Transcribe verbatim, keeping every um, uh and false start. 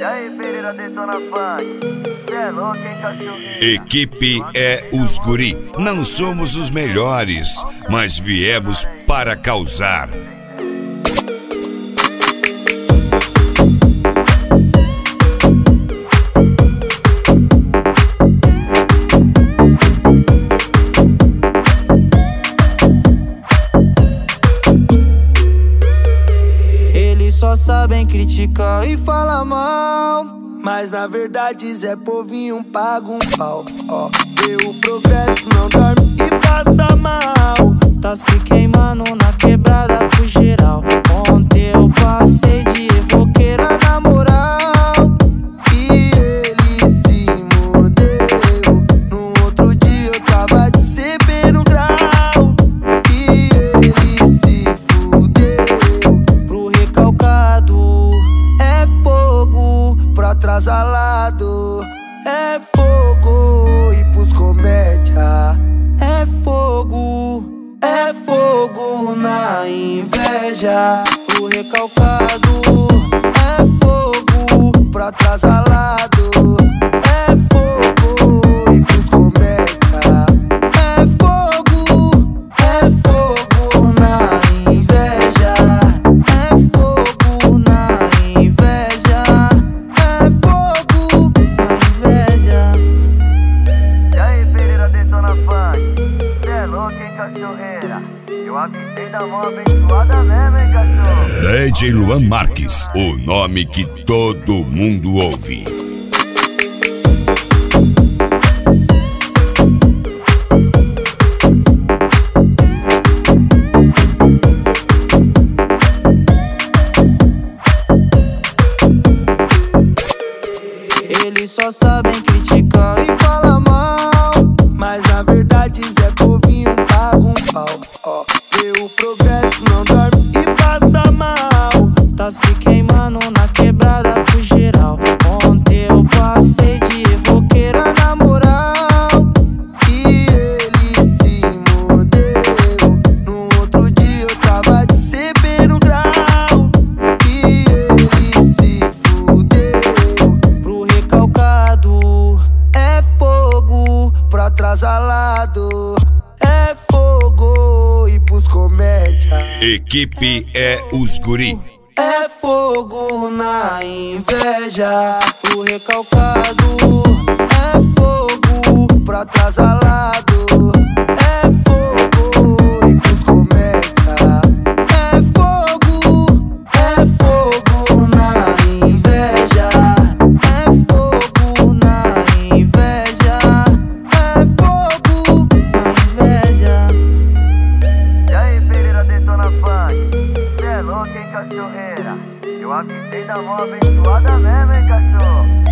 E aí, Pereira detona funk, cê é louco, hein, cachorrinho? Equipe é os guri. Não somos os melhores, mas viemos para causar. Só sabem criticar e falar mal, mas na verdade Zé Povinho paga um pau. Ó, vê o progresso, não dorme e passa mal. Tá se queimando na quebrada pro geral. Ontem eu passei de evoqueira na moral e ele se mudeu. No outro dia eu tava de C B no grau e ele se fudeu. Pro recalcado é fogo, pro atrasalado é fogo, e pros comédia é fogo, é fogo na inveja. Pro recalcado é fogo, pro atrasalado é fogo, e pros comédia é fogo, é fogo na inveja. É fogo na inveja, é fogo na inveja. E aí, Pereira detona funk, cê é louco, hein, cachorreira? Eu avisei da mão abençoada mesmo, hein, cachorro? D J Luan Marques, o nome que todo mundo ouve. Eles só sabem criticar e falar mal, mas na verdade Zé Povinho paga um pau. Ó, vê o progresso, não dorme e passa mal. Tá se queimando na quebrada pro geral. Ontem eu passei de evoqueira na moral e ele se mudeu. No outro dia eu tava de C B no grau e ele se fudeu. Pro recalcado é fogo, pro atrasalado é fogo, e pros comédia Equipe é os guri. é fogo na inveja. O recalcado é fogo, pro atrasalado é fogo, e pros comédia é fogo, é fogo na inveja. É fogo na inveja, é fogo na inveja. E aí, Pereira detona funk, cê é louco, hein, cachorreira? Eu avisei da mão abençoada mesmo, hein, cachorro?